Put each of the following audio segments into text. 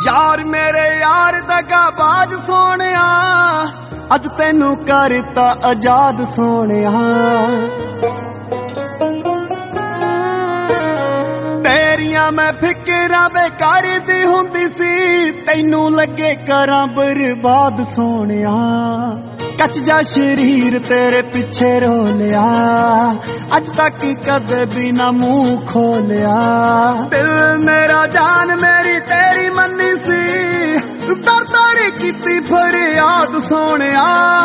यार मेरे यार दगाबाज सोनिया अज तेनू करता आजाद सोनिया तेरिया मैं फिकरा बेकार दी हुंदी सी तैनू लगे करा बर्बाद सोनिया कच जा शरीर तेरे पिछे रो लिया अज तक कदे भी ना मुंह खोलिया दिल मेरा जान मेरी तेरी मन्नी सी दर दर कीती फरियाद सोनिया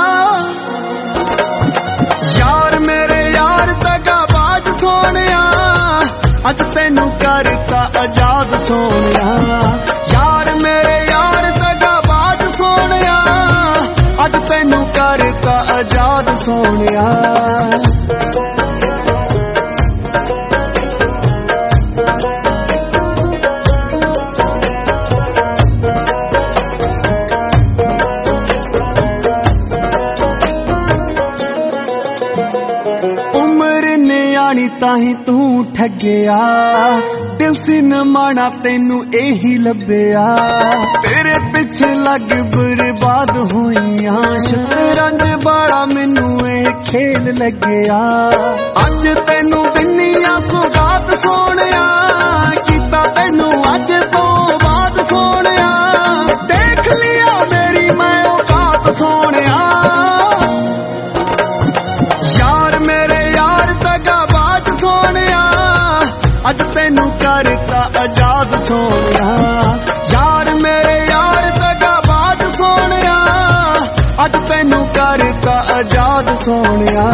यार मेरे यार दगाबाज सोनिया अज तेनू करता आजाद सोनिया यार मेरे यार दगाबाज सोनिया अज तेनू करता आजाद सोनिया उम्र नियाणी ताही तू ठगया दिल सी न माना तेनू एही लभया तेरे पिछे लग बर्बाद होइया शतरंज बाड़ा मैनू ए खेल लगया अज तेनू दिनिया सुगात सोनिया कीता तेनू अज तो बाद सोनिया देख लिया मेरी मैं औकात सोनिया यार मेरे यार दगाबाज सोनिया अज तेनू करता आजाद सोनिया यार मेरे यार दगाबाज सोनिया अज तेनू करता आजाद सोनिया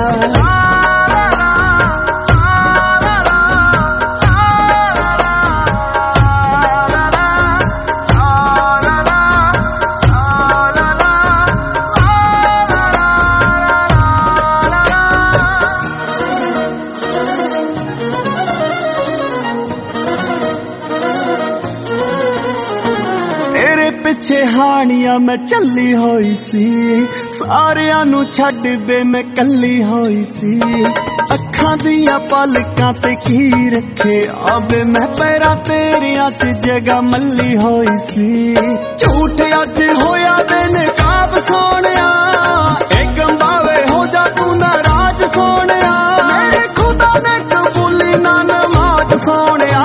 पिछे हानिया मैं चली होई सी सारियां नू छड्ड बे मैं कली होई सी अखां दियां पलकां ते की रखे आबे मैं पैरां तेरियां च जगह मल्ली होई सी झूठ अज होया बेनकाब सोनिया ए गंबावे हो जा तू नाराज सोनिया मेरे खुदा ने कबूली ना नमाज सोनिया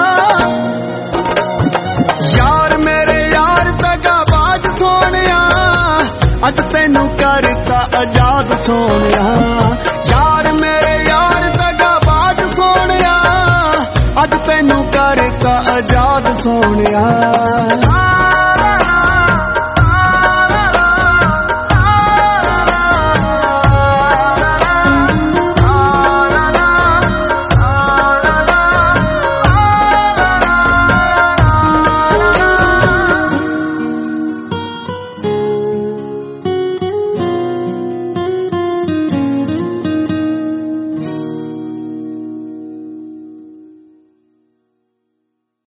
यार मेरे यार दगाबाज सोनिया अज तेनू करता आजाद सोनिया यार मेरे यार दगाबाज सोनिया अज तेनू करता आजाद सोनिया